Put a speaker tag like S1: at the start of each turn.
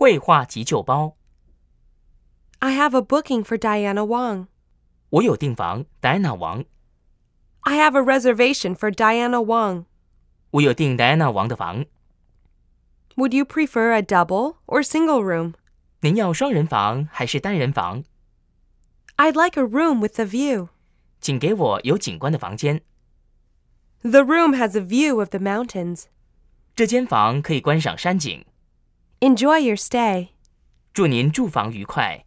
S1: 绘画急救包。
S2: I have a booking for Diana Wang.
S1: 我有订房，戴安娜王。
S2: I have a reservation for Diana Wang.
S1: 我有订戴安娜王的房。
S2: Would you prefer a double or single room?
S1: 您要双人房还是单人房？
S2: I'd like a room with a view.
S1: 请给我有景观的房间。
S2: The room has a view of the mountains.
S1: 这间房可以观赏山景。
S2: Enjoy your stay.
S1: 祝您住房愉快。